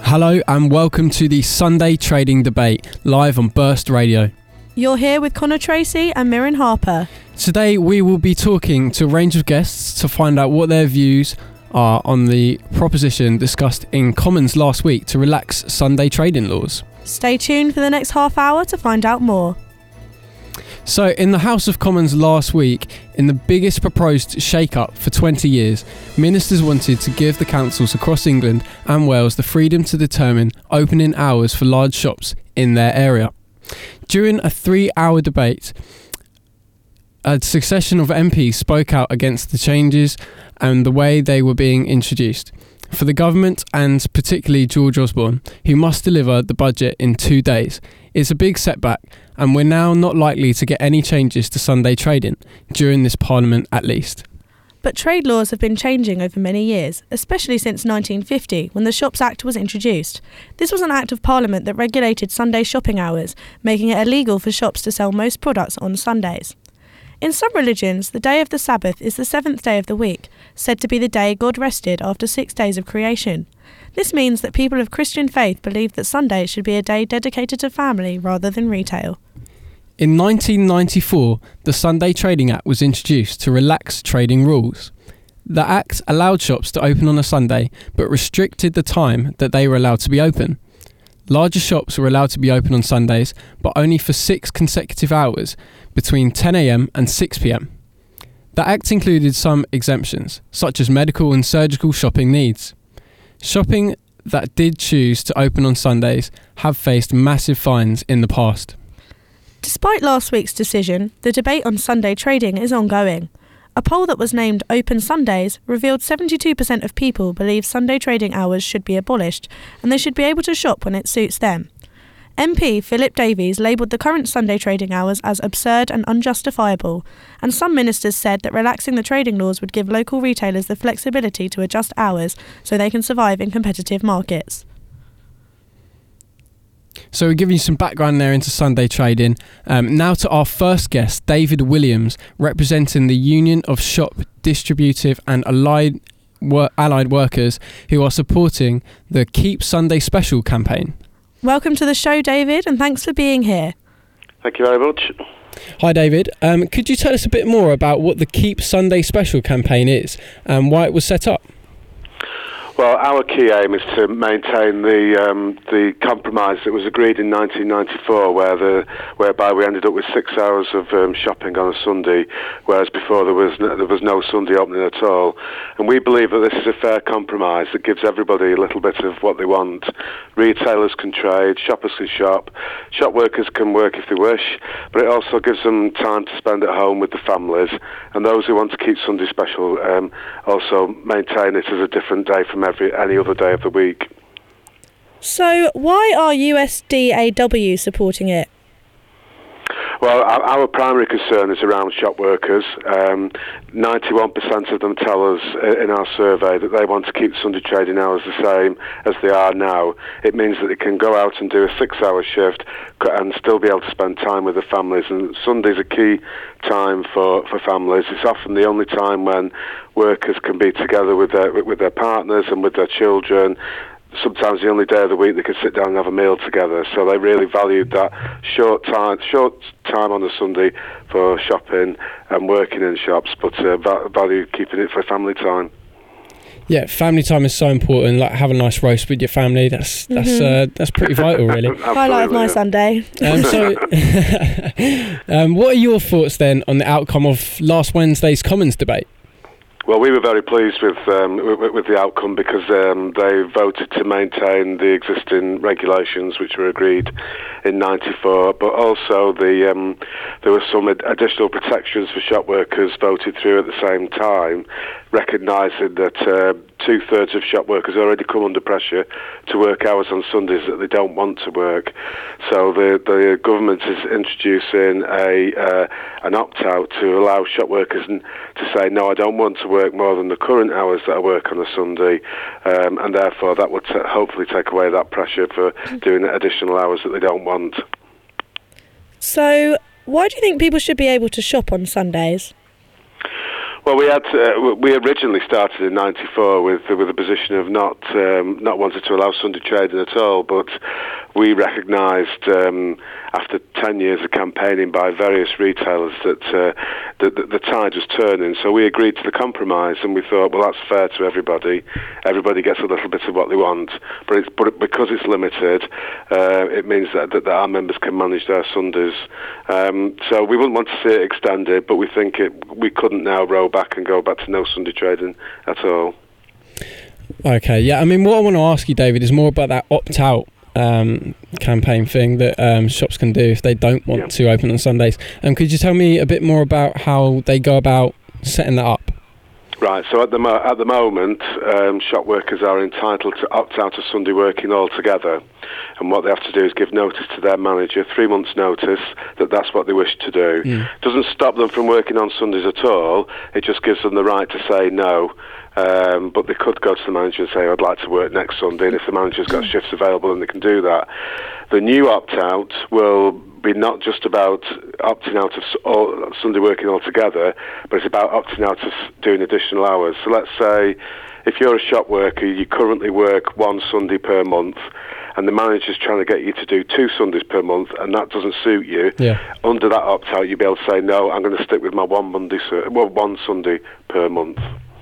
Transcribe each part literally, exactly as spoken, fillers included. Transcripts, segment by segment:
Hello and welcome to the Sunday Trading Debate, live on Burst Radio. You're here with Connor Tracy and Mirren Harper. Today we will be talking to a range of guests to find out what their views are on the proposition discussed in Commons last week to relax Sunday trading laws. Stay tuned for the next half hour to find out more. So, in the House of Commons last week, in the biggest proposed shake-up for twenty years, ministers wanted to give the councils across England and Wales the freedom to determine opening hours for large shops in their area. During a three-hour debate, a succession of M Ps spoke out against the changes and the way they were being introduced. For the government, and particularly George Osborne, who must deliver the budget in two days, it's a big setback, and we're now not likely to get any changes to Sunday trading, during this Parliament at least. But trade laws have been changing over many years, especially since nineteen fifty, when the Shops Act was introduced. This was an act of Parliament that regulated Sunday shopping hours, making it illegal for shops to sell most products on Sundays. In some religions, the day of the Sabbath is the seventh day of the week, said to be the day God rested after six days of creation. This means that people of Christian faith believe that Sunday should be a day dedicated to family rather than retail. In nineteen ninety-four, the Sunday Trading Act was introduced to relax trading rules. The Act allowed shops to open on a Sunday, but restricted the time that they were allowed to be open. Larger shops were allowed to be open on Sundays, but only for six consecutive hours, between ten a.m. and six p.m. The Act included some exemptions, such as medical and surgical shopping needs. Shopping that did choose to open on Sundays have faced massive fines in the past. Despite last week's decision, the debate on Sunday trading is ongoing. A poll that was named Open Sundays revealed seventy-two percent of people believe Sunday trading hours should be abolished and they should be able to shop when it suits them. M P Philip Davies labelled the current Sunday trading hours as absurd and unjustifiable, and some ministers said that relaxing the trading laws would give local retailers the flexibility to adjust hours so they can survive in competitive markets. So we're giving you some background there into Sunday trading. Um, now to our first guest, David Williams, representing the Union of Shop Distributive and Allied, wor- Allied Workers, who are supporting the Keep Sunday Special campaign. Welcome to the show, David, and thanks for being here. Thank you very much. Hi, David. Um, could you tell us a bit more about what the Keep Sunday Special campaign is and why it was set up? Well, our key aim is to maintain the um, the compromise that was agreed in nineteen ninety-four, where the whereby we ended up with six hours of um, shopping on a Sunday, whereas before there was no, there was no Sunday opening at all. And we believe that this is a fair compromise that gives everybody a little bit of what they want. Retailers can trade, shoppers can shop, shop workers can work if they wish, but it also gives them time to spend at home with the families. And those who want to keep Sunday special um, also maintain it as a different day from every any other day of the week. So why are U S D A W supporting it? Well, our, our primary concern is around shop workers. Um, ninety-one percent of them tell us in our survey that they want to keep Sunday trading hours the same as they are now. It means that they can go out and do a six-hour shift and still be able to spend time with their families. And Sunday's a key time for, for families. It's often the only time when workers can be together with their with their partners and with their children. Sometimes the only day of the week they could sit down and have a meal together. So they really valued that short time, short time on a Sunday for shopping and working in shops, but uh, valued keeping it for family time. Yeah, family time is so important. Like have a nice roast with your family. That's that's mm-hmm. uh, that's pretty vital, really. Highlight of my yeah. Sunday. Um, so, um, what are your thoughts then on the outcome of last Wednesday's Commons debate? Well, we were very pleased with um, with, with the outcome because um, they voted to maintain the existing regulations which were agreed in ninety-four, but also the um, there were some ad- additional protections for shop workers voted through at the same time, recognising that uh, two-thirds of shop workers already come under pressure to work hours on Sundays that they don't want to work. So the the government is introducing a uh, an opt-out to allow shop workers n- to say, no, I don't want to work more than the current hours that I work on a Sunday, um, and therefore that would t- hopefully take away that pressure for doing additional hours that they don't want. So why do you think people should be able to shop on Sundays? Well, we had uh, we originally started in ninety-four with with a position of not um, not wanting to allow Sunday trading at all, but we recognised um, after ten years of campaigning by various retailers that uh, the, the, the tide was turning. So we agreed to the compromise, and we thought, well, that's fair to everybody. Everybody gets a little bit of what they want, but it's but because it's limited, uh, it means that, that that our members can manage their Sundays. Um, so we wouldn't want to see it extended, but we think it we couldn't now roll back and go back to no Sunday trading at all. Okay, yeah. I mean, what I want to ask you, David, is more about that opt-out um, campaign thing that um, shops can do if they don't want yeah. to open on Sundays. Um, could you tell me a bit more about how they go about setting that up? Right, so at the mo- at the moment, um, shop workers are entitled to opt out of Sunday working altogether, and what they have to do is give notice to their manager, three months' notice, that that's what they wish to do. Mm. Doesn't stop them from working on Sundays at all, it just gives them the right to say no, um, but they could go to the manager and say, I'd like to work next Sunday, and if the manager's got shifts available, then they can do that. The new opt-out will be not just about opting out of all, Sunday working altogether, but it's about opting out of doing additional hours. So let's say if you're a shop worker, you currently work one Sunday per month, and the manager's trying to get you to do two Sundays per month, and that doesn't suit you. Yeah. Under that opt-out, you'll be able to say, no, I'm going to stick with my one Monday, well, one Sunday per month.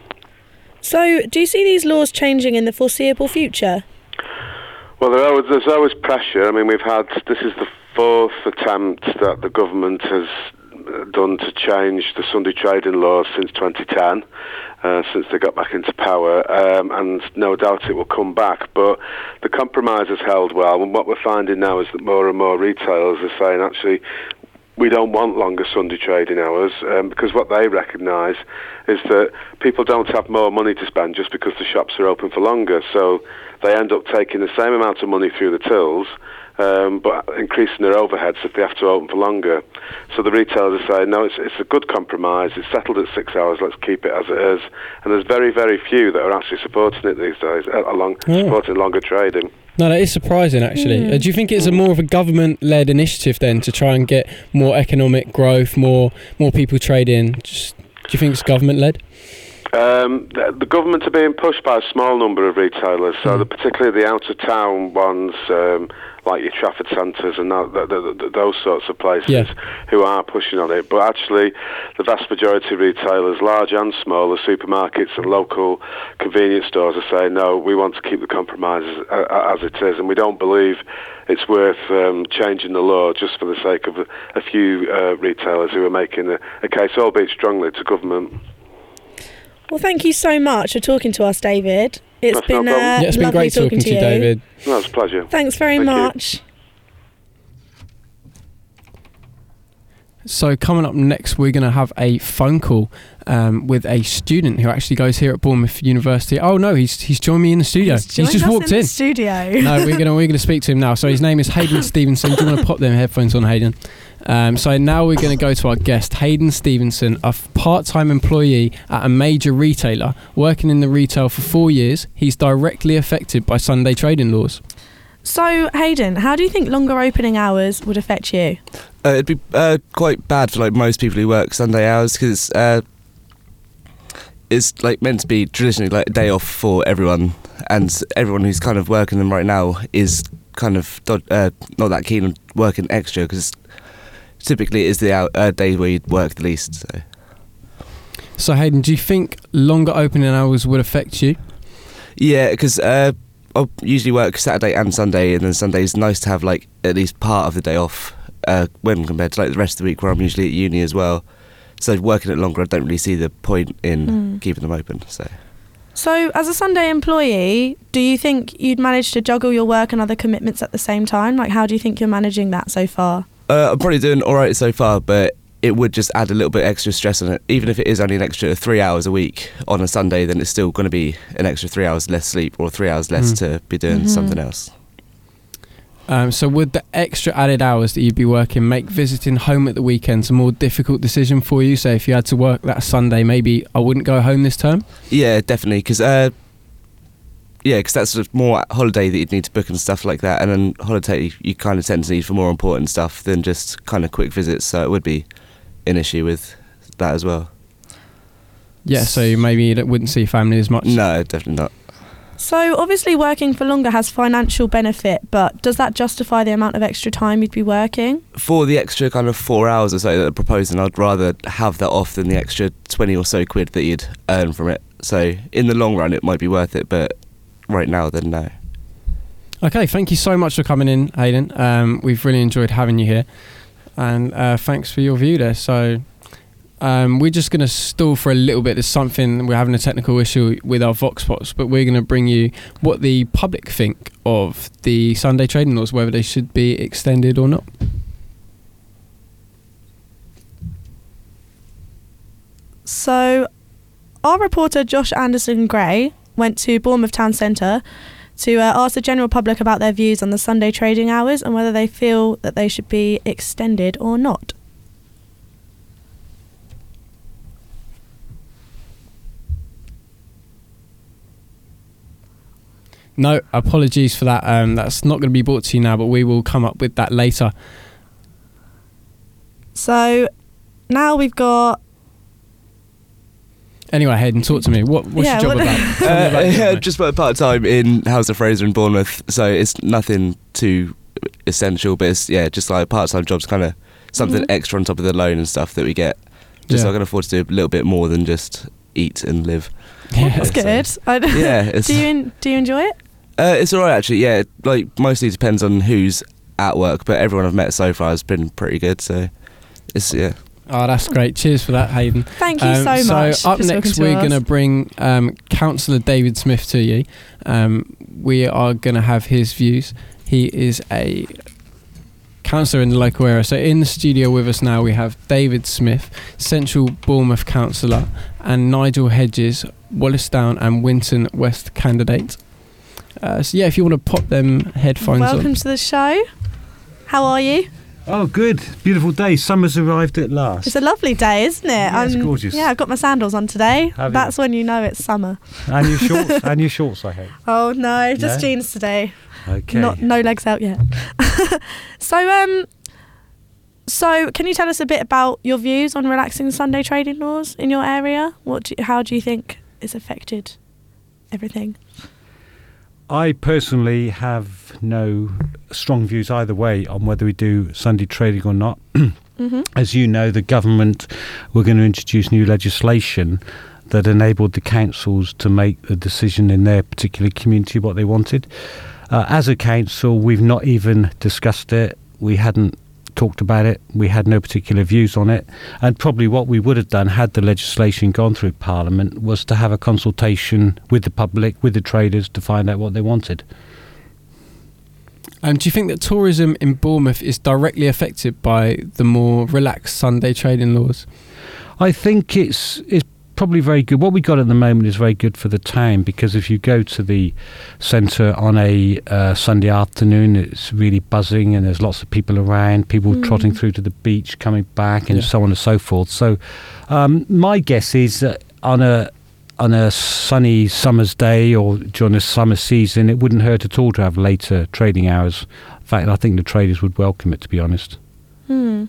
So, do you see these laws changing in the foreseeable future? Well, there always, there's always pressure. I mean, we've had, this is the fourth attempt that the government has done to change the Sunday trading laws since twenty ten, uh, since they got back into power, um, and no doubt it will come back. But the compromise has held well, and what we're finding now is that more and more retailers are saying, actually, we don't want longer Sunday trading hours, um, because what they recognise is that people don't have more money to spend just because the shops are open for longer. So they end up taking the same amount of money through the tills, um, but increasing their overheads if they have to open for longer. So the retailers are saying, no, it's, it's a good compromise. It's settled at six hours. Let's keep it as it is. And there's very, very few that are actually supporting it these days, uh, along oh. supporting longer trading. No, that is surprising, actually. Mm. Uh, do you think it's a more of a government-led initiative then to try and get more economic growth, more more people trading? Just, do you think it's government-led? Um, the, the government are being pushed by a small number of retailers, so mm. the, particularly the out-of-town ones, um, like your Trafford Centres and that, the, the, the, those sorts of places, yeah. who are pushing on it. But actually, the vast majority of retailers, large and small, the supermarkets and local convenience stores, are saying, no, we want to keep the compromise as, as it is, and we don't believe it's worth um, changing the law just for the sake of a, a few uh, retailers who are making a, a case, albeit strongly, to government. Well, thank you so much for talking to us, David. It's That's been no uh, yeah, it's been great talking, talking to you, you, David. No, it's a pleasure. Thanks very thank much. You. So coming up next, we're going to have a phone call um, with a student who actually goes here at Bournemouth University. Oh no, he's he's joined me in the studio. He's, he's just us walked in. in. The studio. No, we're gonna we're gonna speak to him now. So his name is Hayden Stevenson. Do you want to pop them headphones on, Hayden? Um, so now we're going to go to our guest, Hayden Stevenson, a f- part-time employee at a major retailer, working in the retail for four years. He's directly affected by Sunday trading laws. So, Hayden, how do you think longer opening hours would affect you? Uh, it'd be uh, quite bad for like most people who work Sunday hours, because uh, it's like meant to be traditionally like a day off for everyone, and everyone who's kind of working them right now is kind of uh, not that keen on working extra, because typically it's the hour, uh, day where you'd work the least. So. so Hayden, do you think longer opening hours would affect you? Yeah, because uh, I usually work Saturday and Sunday, and then Sunday's nice to have like at least part of the day off uh, when compared to like the rest of the week where I'm usually at uni as well. So working it longer, I don't really see the point in mm. keeping them open. So. So, as a Sunday employee, do you think you'd manage to juggle your work and other commitments at the same time? Like, how do you think you're managing that so far? Uh, I'm probably doing all right so far, but it would just add a little bit extra stress on it. Even if it is only an extra three hours a week on a Sunday, then it's still going to be an extra three hours less sleep or three hours less mm. to be doing mm-hmm. something else. Um, so would the extra added hours that you'd be working make visiting home at the weekends a more difficult decision for you? So if you had to work that Sunday, maybe I wouldn't go home this term? Yeah, definitely, because uh, yeah, because that's just more holiday that you'd need to book and stuff like that, and then holiday you kind of tend to need for more important stuff than just kind of quick visits, so it would be an issue with that as well. Yeah, so maybe you wouldn't see your family as much. No, definitely not. So obviously working for longer has financial benefit, but does that justify the amount of extra time you'd be working? For the extra kind of four hours or so that they're proposing, I'd rather have that off than the extra twenty or so quid that you'd earn from it. So in the long run, it might be worth it, but right now, then no. Okay, thank you so much for coming in, Hayden. Um, we've really enjoyed having you here, and uh, thanks for your view there. So um, we're just going to stall for a little bit. There's something, we're having a technical issue with our Vox Pops, but we're going to bring you what the public think of the Sunday trading laws, whether they should be extended or not. So our reporter Josh Anderson Gray went to Bournemouth Town Centre to uh, ask the general public about their views on the Sunday trading hours and whether they feel that they should be extended or not. No, apologies for that. Um, that's not going to be brought to you now, but we will come up with that later. So now we've got... Anyway, Hayden, talk to me. What, what's Yeah, your job what- about? Tell me Uh, about your yeah, job, just work part time in House of Fraser in Bournemouth, so it's nothing too essential, but it's yeah, just like part time jobs, kind of something Mhm. extra on top of the loan and stuff that we get. Just so Yeah. I can afford to do a little bit more than just eat and live. mate. Yeah. That's good. I d- Yeah, it's do you en- do you enjoy it? uh, it's alright actually. Yeah, it, like mostly depends on who's at work, but everyone I've met so far has been pretty good. So it's yeah. Oh, that's great. Cheers for that, Hayden. Thank you Um, so much. So up for next, talking to we're us. going to bring um, Councillor David Smith to you. Um, we are going to have his views. He is a councillor in the local area. So in the studio with us now, we have David Smith, Central Bournemouth councillor, and Nigel Hedges, Wallisdown and Winton West candidate. Uh, so yeah, if you want to pop them headphones Welcome on. to the show. How are you? Oh, good. Beautiful day. Summer's arrived at last. It's a lovely day, isn't it? Yeah, it's I'm- gorgeous. Yeah, I've got my sandals on today. Have you? That's when you know it's summer. And your shorts. and your shorts, I hope. Oh no, just No? jeans today. Okay. Not no legs out yet. so um, so can you tell us a bit about your views on relaxing Sunday trading laws in your area? What do you, how do you think it's affected everything? I personally have no strong views either way on whether we do Sunday trading or not. Mm-hmm. As you know, the government were going to introduce new legislation that enabled the councils to make the decision in their particular community what they wanted. Uh, as a council, we've not even discussed it. We hadn't talked about it. We had no particular views on it. And probably what we would have done had the legislation gone through Parliament was to have a consultation with the public, with the traders, to find out what they wanted. Um, do you think that tourism in Bournemouth is directly affected by the more relaxed Sunday trading laws? I think it's it's probably very good. What we got at the moment is very good for the town, because if you go to the centre on a uh, Sunday afternoon, it's really buzzing and there's lots of people around, people Mm. trotting through to the beach, coming back, and Yeah. so on and so forth. So um, my guess is that on a on a sunny summer's day or during the summer season, it wouldn't hurt at all to have later trading hours. In fact, I think the traders would welcome it, to be honest. Hmm.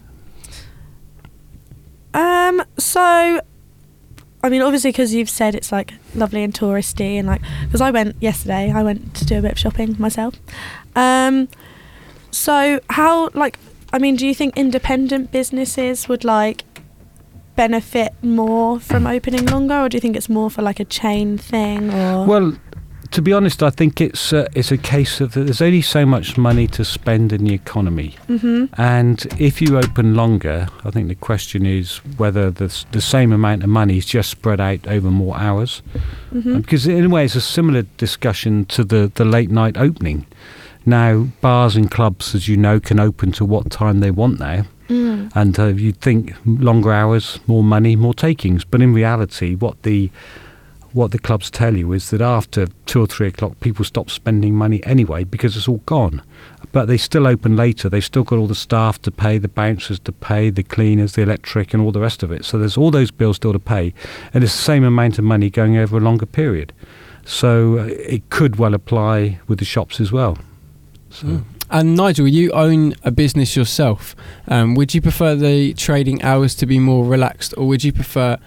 Um. So, I mean, obviously, because you've said it's like lovely and touristy, and like, because I went yesterday, I went to do a bit of shopping myself. Um. So, how like, I mean, do you think independent businesses would like benefit more from opening longer, or do you think it's more for like a chain thing? Or Well, to be honest, I think it's uh, it's a case of that there's only so much money to spend in the economy, Mhm. and if you open longer, I think the question is whether the s- the same amount of money is just spread out over more hours. Mhm. Uh, Because in a way, it's a similar discussion to the the late night opening. Now, bars and clubs, as you know, can open to what time they want now. Mm. And uh, you'd think longer hours, more money, more takings. But in reality, what the what the clubs tell you is that after two or three o'clock, people stop spending money anyway because it's all gone. But they still open later. They've still got all the staff to pay, the bouncers to pay, the cleaners, the electric, and all the rest of it. So there's all those bills still to pay, and it's the same amount of money going over a longer period. So uh, it could well apply with the shops as well. So. Mm. And Nigel, you own a business yourself. Um, would you prefer the trading hours to be more relaxed, or would you prefer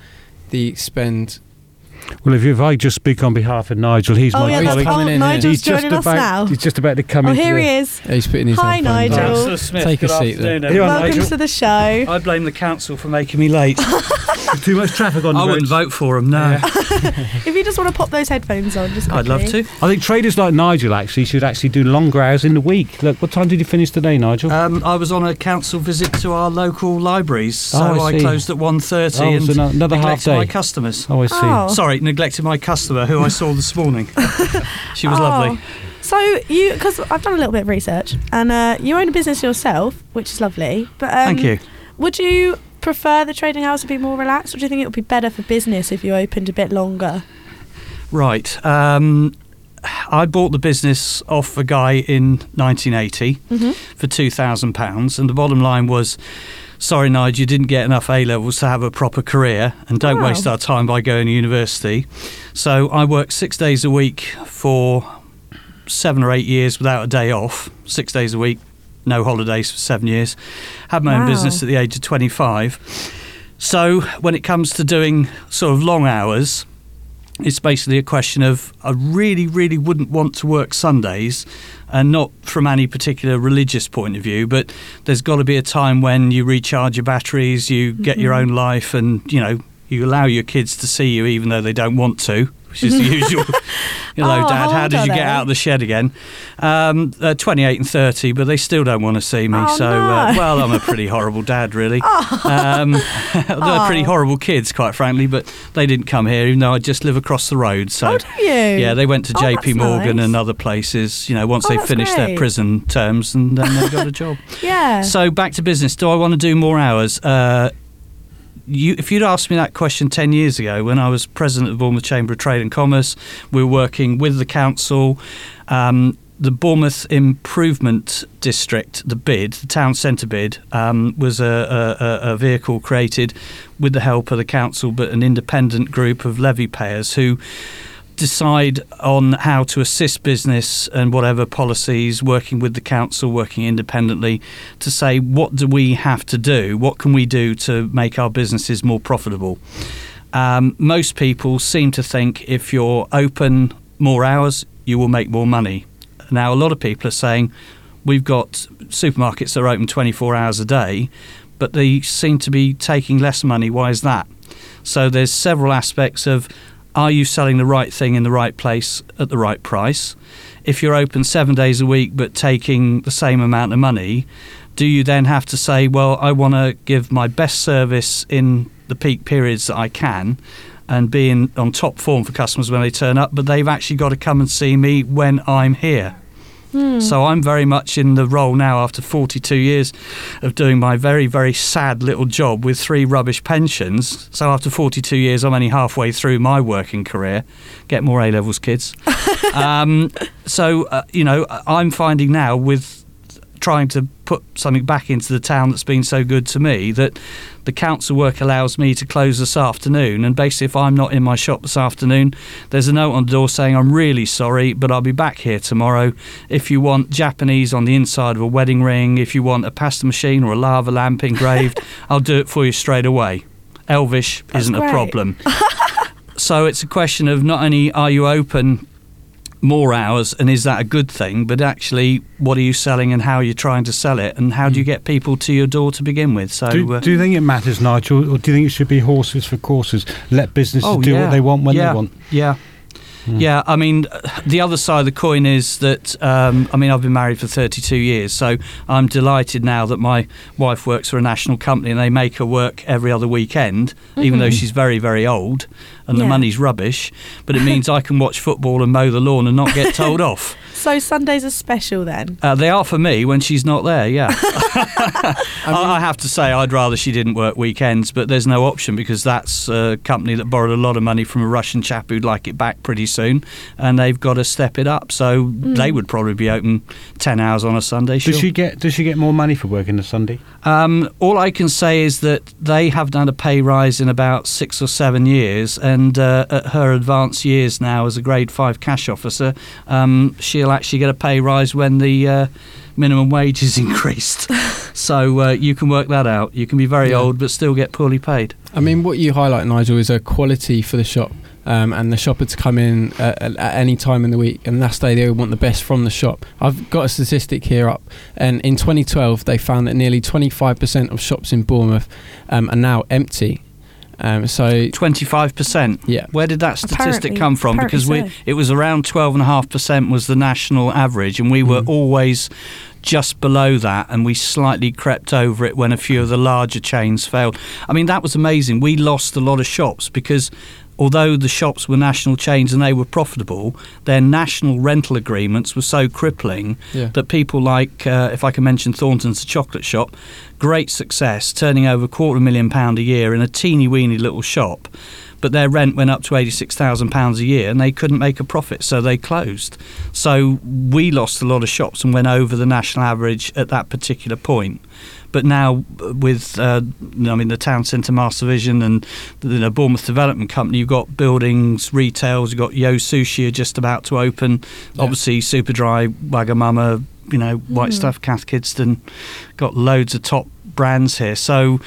the spend. Well, if, if I just speak on behalf of Nigel, he's Oh, my yeah, he's colleague. coming oh, in here. Nigel's He's just joining us about. now. He's just about to come Oh, into here the, he is. He's putting his Hi, headphones on. Nigel. Councillor Smith, Take a good seat there. afternoon, Here you are, everyone. Welcome Nigel. to the show. I blame the council for making me late. too much traffic on the I wouldn't roads. vote for them, no. If you just want to pop those headphones on, just I'd love quickly. to. I think traders like Nigel actually should actually do longer hours in the week. Look, what time did you finish today, Nigel? Um, I was on a council visit to our local libraries, so Oh, I I, see. closed at one thirty Oh, and so no- another half neglected day. my customers. oh, I see. Oh. Sorry, neglected my customer who I saw this morning. She was Oh. lovely. So you, because I've done a little bit of research, and uh, you own a business yourself, which is lovely. But um, Thank you. Would you prefer the trading hours to be more relaxed, or do you think it would be better for business if you opened a bit longer? Right. Um, I bought the business off a guy in nineteen eighty Mm-hmm. for two thousand pounds, and the bottom line was, sorry, Nigel, you didn't get enough A-levels to have a proper career, and don't Oh. waste our time by going to university. So I worked six days a week for seven or eight years without a day off, six days a week, no holidays for seven years. Had my own Wow. business at the age of twenty-five. So when it comes to doing sort of long hours, it's basically a question of I really, really wouldn't want to work Sundays, and not from any particular religious point of view, but there's got to be a time when you recharge your batteries, you get your own life, and, you know, you allow your kids to see you even though they don't want to, which is the usual. Hello, Oh, Dad, how how old did are you they? get out of the shed again? Um, uh, twenty-eight and thirty, but they still don't want to see me. Oh, so, no. uh, well, I'm a pretty horrible dad, really. Um, they're pretty horrible kids, quite frankly, but they didn't come here, even though I just live across the road. So, Oh, do you? yeah, they went to Oh, J P that's Morgan nice. and other places, you know, once Oh, they that's finished their great. prison terms, and then they got a job. Yeah. So, back to business. Do I want to do more hours? Uh, You, if you'd asked me that question ten years ago when I was president of the Bournemouth Chamber of Trade and Commerce, we were working with the council. Um, the Bournemouth Improvement District, the bid, the town centre bid, um, was a, a, a vehicle created with the help of the council, but an independent group of levy payers who decide on how to assist business and whatever policies, working with the council, working independently, to say what do we have to do, what can we do to make our businesses more profitable. Um, most people seem to think if you're open more hours, you will make more money. Now, a lot of people are saying we've got supermarkets that are open twenty-four hours a day, but they seem to be taking less money. Why is that? So there's several aspects of, are you selling the right thing in the right place at the right price? If you're open seven days a week but taking the same amount of money, do you then have to say, well, I want to give my best service in the peak periods that I can and be in, on top form for customers when they turn up, but they've actually got to come and see me when I'm here. So I'm very much in the role now after forty-two years of doing my very, very sad little job with three rubbish pensions. So after forty-two years, I'm only halfway through my working career. Get more A-levels, kids. um, so, uh, you know, I'm finding now with trying to put something back into the town that's been so good to me that the council work allows me to close this afternoon, and basically if I'm not in my shop this afternoon, there's a note on the door saying I'm really sorry but I'll be back here tomorrow. If you want Japanese on the inside of a wedding ring, if you want a pasta machine or a lava lamp engraved, I'll do it for you straight away. Elvish That's isn't great. a problem. So it's a question of not only are you open more hours and is that a good thing, but actually what are you selling and how are you trying to sell it, and how do you get people to your door to begin with? So Do, uh, do you think it matters, Nigel, or do you think it should be horses for courses? Let businesses Oh, do yeah. what they want when yeah. they want. Yeah. Yeah, I mean, the other side of the coin is that, um, I mean, I've been married for thirty-two years, so I'm delighted now that my wife works for a national company and they make her work every other weekend, even though she's very, very old and the Yeah. money's rubbish, but it means I can watch football and mow the lawn and not get told off. So Sundays are special then? Uh, they are for me when she's not there, yeah. I, I have to say I'd rather she didn't work weekends, but there's no option because that's a company that borrowed a lot of money from a Russian chap who'd like it back pretty soon, and they've got to step it up. So Mm. they would probably be open ten hours on a Sunday. Sure. Does she get Does she get more money for working a Sunday? Um, all I can say is that they haven't had a pay rise in about six or seven years, and uh, at her advanced years now as a Grade Five cash officer, um, she'll actually get a pay rise when the uh, minimum wage is increased. So uh, you can work that out. You can be very Yeah. old but still get poorly paid. I mean, what you highlight, Nigel, is a quality for the shop, um, and the shopper to come in at, at, at any time in the week, and last day they want the best from the shop. I've got a statistic here up, and in twenty twelve they found that nearly twenty-five percent of shops in Bournemouth um, are now empty. Um, so twenty-five percent. Yeah. Where did that statistic Apparently- come from? apparently Because we so. it was around twelve point five percent was the national average, and we were Mm. always just below that, and we slightly crept over it when a few of the larger chains failed. I mean, that was amazing. We lost a lot of shops because although the shops were national chains and they were profitable, their national rental agreements were so crippling Yeah. that people like, uh, if I can mention Thornton's, the chocolate shop, great success, turning over a quarter of a million pound a year in a teeny weeny little shop, but their rent went up to eighty-six thousand pounds a year and they couldn't make a profit, so they closed. So we lost a lot of shops and went over the national average at that particular point. But now with, uh, I mean, the Town Centre Master Vision and the you know, Bournemouth Development Company, you've got buildings, retails, you've got Yo Sushi are just about to open. Yeah. Obviously, Superdry, Wagamama, you know, White Mm. Stuff, Cath Kidston, got loads of top brands here. So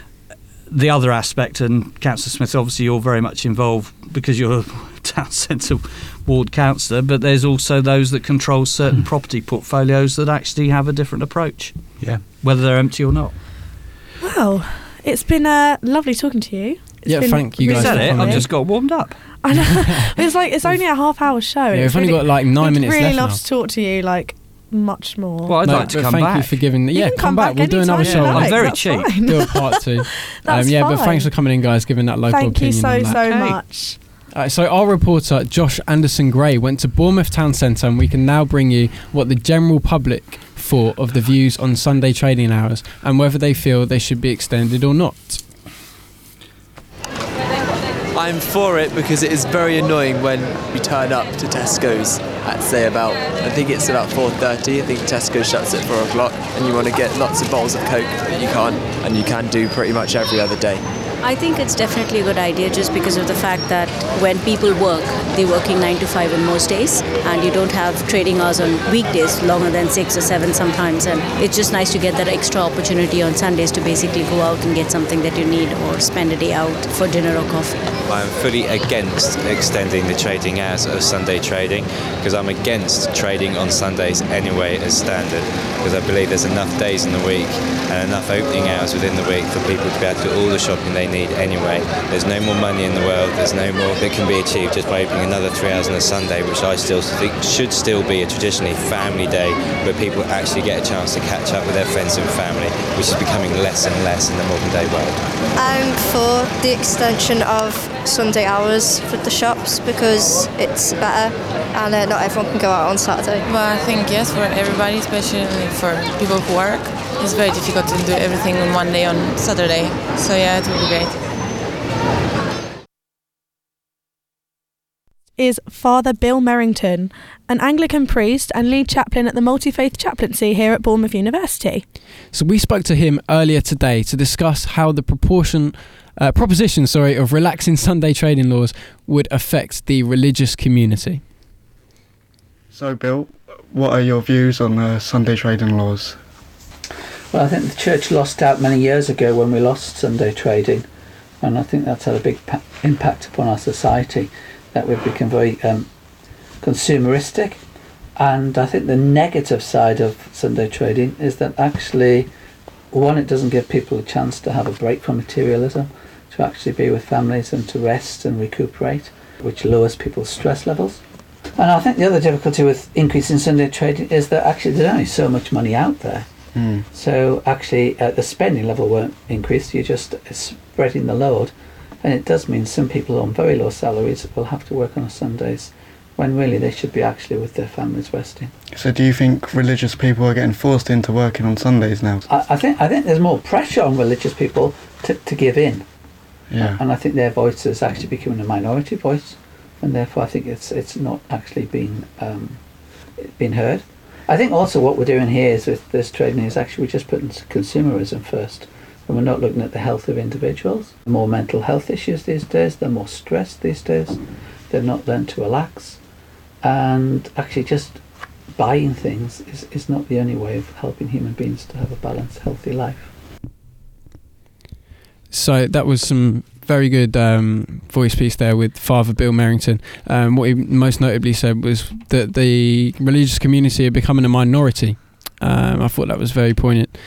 the other aspect, and Councillor Smith, obviously you're very much involved because you're a Town Centre ward councillor, but there's also those that control certain property portfolios that actually have a different approach, Yeah. whether they're empty or not. Well, it's been uh, lovely talking to you. It's Yeah, been thank you really Is guys that for it? coming I've in. just got warmed up. I know. It's like it's only a half hour show. Yeah, and we've it's only really, got like nine we'd minutes really left love now. to talk to you like much more. Well, I'd No, like to but come thank back. you for giving. You Yeah, can come back. We'll do anytime another you show. like, on I'm very that's cheap. fine. do a part two. That's um, yeah, but fine. thanks for coming in, guys, giving that local Thank you opinion so on that. so Okay. much. Uh, so our reporter Josh Anderson Gray went to Bournemouth Town Centre, and we can now bring you what the general public thought of the views on Sunday trading hours and whether they feel they should be extended or not. I'm for it because it is very annoying when you turn up to Tesco's at say about, I think it's about four thirty, I think Tesco shuts at four o'clock, and you want to get lots of bowls of Coke that you can't, and you can do pretty much every other day. I think it's definitely a good idea just because of the fact that when people work, they're working nine to five on most days, and you don't have trading hours on weekdays longer than six or seven sometimes, and it's just nice to get that extra opportunity on Sundays to basically go out and get something that you need or spend a day out for dinner or coffee. I'm fully against extending the trading hours of Sunday trading because I'm against trading on Sundays anyway as standard, because I believe there's enough days in the week and enough opening hours within the week for people to be able to do all the shopping they need anyway. There's no more money in the world, there's no more that can be achieved just by opening another three hours on a Sunday, which I still think should still be a traditionally family day where people actually get a chance to catch up with their friends and family, which is becoming less and less in the modern day world. I'm for the extension of Sunday hours for the shops because it's better and uh, not everyone can go out on Saturday. Well, I think yes, for everybody, especially for people who work, it's very difficult to do everything on one day on Saturday. So yeah, it would be great. Is Father Bill Merrington, an Anglican priest and lead chaplain at the Multi-Faith Chaplaincy here at Bournemouth University. So we spoke to him earlier today to discuss how the proportion, uh, proposition, sorry, of relaxing Sunday trading laws would affect the religious community. So, Bill, what are your views on uh, Sunday trading laws? Well, I think the church lost out many years ago when we lost Sunday trading, and I think that's had a big pa- impact upon our society, that we've become very um, consumeristic. And I think the negative side of Sunday trading is that actually, one, it doesn't give people a chance to have a break from materialism, to actually be with families and to rest and recuperate, which lowers people's stress levels. And I think the other difficulty with increasing Sunday trading is that actually there's only so much money out there. Mm. So actually uh, the spending level won't increase, you're just spreading the load. And it does mean some people on very low salaries will have to work on Sundays when really they should be actually with their families resting. So do you think religious people are getting forced into working on Sundays now? I, I think I think there's more pressure on religious people to, to give in. Yeah. And I think their voice is actually becoming a minority voice. and therefore I think it's it's not actually been um, been heard. I think also what we're doing here is with this trading is actually we're just putting consumerism first, and we're not looking at the health of individuals. More mental health issues these days, they're more stressed these days, they've not learned to relax, and actually just buying things is, is not the only way of helping human beings to have a balanced, healthy life. So that was some very good um, voice piece there with Father Bill Merrington. Um, what he most notably said was that the religious community are becoming a minority. Um, I thought that was very poignant.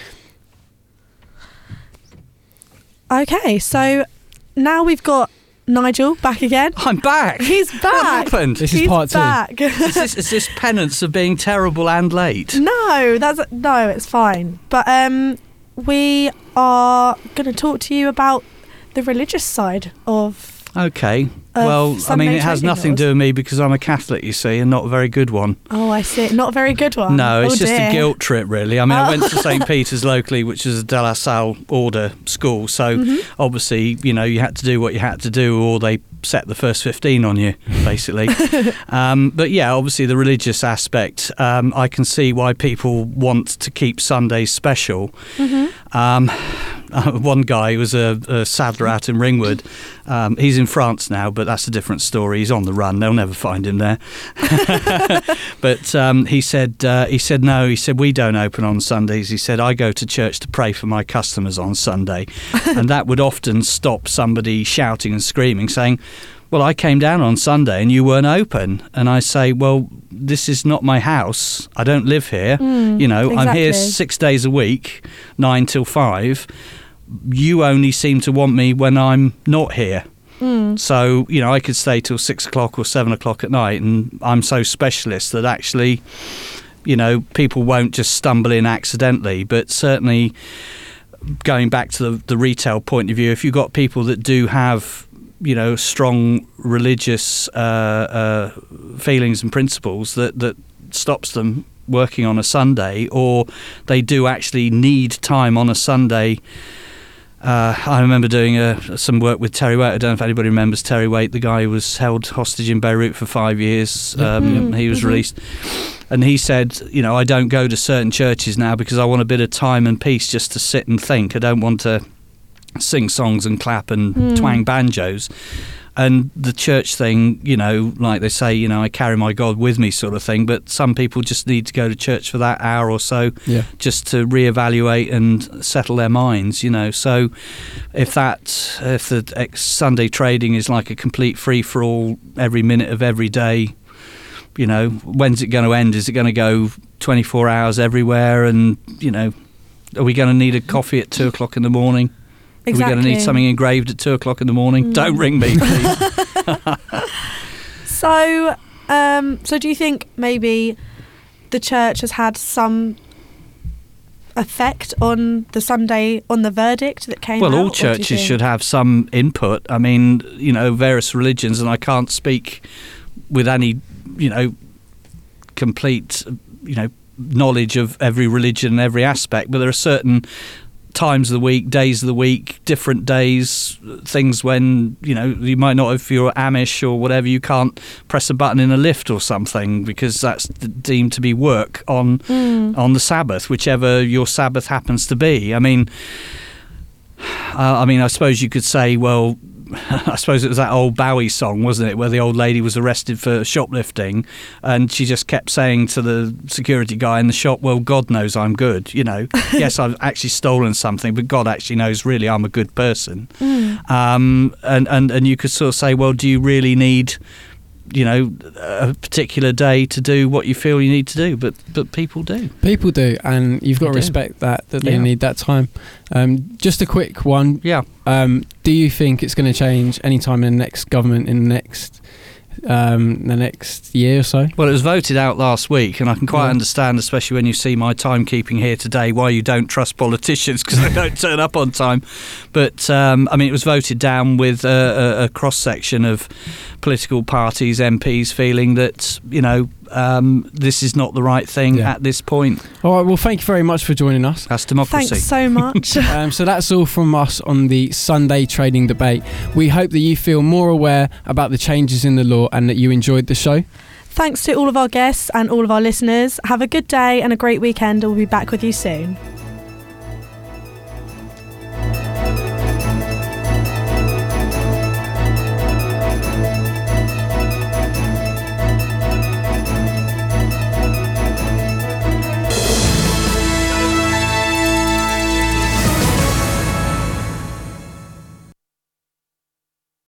Okay, so now we've got Nigel back again. I'm back. He's back. What happened? This He's is part back. two. is, this, is this penance of being terrible and late? No, that's no, it's fine. But um, we are going to talk to you about the religious side of. Okay. Of well, I Sunday mean, it has trading nothing to do with me because I'm a Catholic, you see, and not a very good one. Oh, I see. Not a very good one. No, it's oh, just dear. a guilt trip, really. I mean, Oh. I went to Saint Peter's locally, which is a De La Salle order school. So Mhm. obviously, you know, you had to do what you had to do, or they set the first fifteen on you, basically. um, but yeah, obviously, the religious aspect, um, I can see why people want to keep Sundays special. Mm-hmm. Um, uh, one guy was a, a saddler out in Ringwood. Um, he's in France now, but that's a different story. He's on the run; they'll never find him there. But um, he said, uh, he said, no. He said, we don't open on Sundays. He said, I go to church to pray for my customers on Sunday, and that would often stop somebody shouting and screaming, saying, well, I came down on Sunday and you weren't open. And I say, well, this is not my house. I don't live here. Mm, you know, I'm here exactly. six days a week, nine till five. You only seem to want me when I'm not here. Mm. So, you know, I could stay till six o'clock or seven o'clock at night, and I'm so specialist that actually, you know, people won't just stumble in accidentally. But certainly, going back to the, the retail point of view, if you've got people that do have, you know, strong religious uh, uh, feelings and principles that, that stops them working on a Sunday, or they do actually need time on a Sunday. Uh, I remember doing uh, some work with Terry Waite. I don't know if anybody remembers Terry Waite, the guy who was held hostage in Beirut for five years. Um, Mm-hmm. He was Mhm. released. And he said, you know, I don't go to certain churches now because I want a bit of time and peace just to sit and think. I don't want to sing songs and clap and Mm. twang banjos. And the church thing, you know, like they say, you know, I carry my God with me sort of thing. But some people just need to go to church for that hour or so Yeah. just to reevaluate and settle their minds, you know. So if that, if the ex- Sunday trading is like a complete free-for-all every minute of every day, you know, when's it going to end? Is it going to go twenty-four hours everywhere? And, you know, are we going to need a coffee at two o'clock in the morning? Exactly. Are we going to need something engraved at two o'clock in the morning? Mm. Don't ring me, please. So, um, so do you think maybe the church has had some effect on the Sunday, on the verdict that came Well, out? all or do you churches think- should have some input. I mean, you know, various religions, and I can't speak with any, you know, complete, you know, knowledge of every religion and every aspect, but there are certain times of the week, days of the week, different days, things when, you know, you might not, if you're Amish or whatever, you can't press a button in a lift or something because that's d- deemed to be work on Mm. on the Sabbath, whichever your Sabbath happens to be. I mean, uh, I mean, I suppose you could say, well, I suppose it was that old Bowie song, wasn't it, where the old lady was arrested for shoplifting, and she just kept saying to the security guy in the shop, well, God knows I'm good, you know. Yes, I've actually stolen something, but God actually knows really I'm a good person. Mm. Um, and, and, and you could sort of say, well, do you really need, you know, a particular day to do what you feel you need to do? But but people do. People do, and you've got They to do. respect that, that they Yeah. need that time. Um, just a quick one. Yeah. Um, do you think it's going to change any time in the next government, in the next um, the next year or so? Well, it was voted out last week, and I can quite Yeah. understand, especially when you see my timekeeping here today, why you don't trust politicians because they don't turn up on time. But, um, I mean, it was voted down with a, a, a cross-section of political parties, M Ps, feeling that, you know, um, this is not the right thing Yeah. at this point. All right, well, thank you very much for joining us. That's democracy. Thanks so much. Um, so that's all from us on the Sunday trading debate. We hope that you feel more aware about the changes in the law and that you enjoyed the show. Thanks to all of our guests and all of our listeners. Have a good day and a great weekend, and we'll be back with you soon.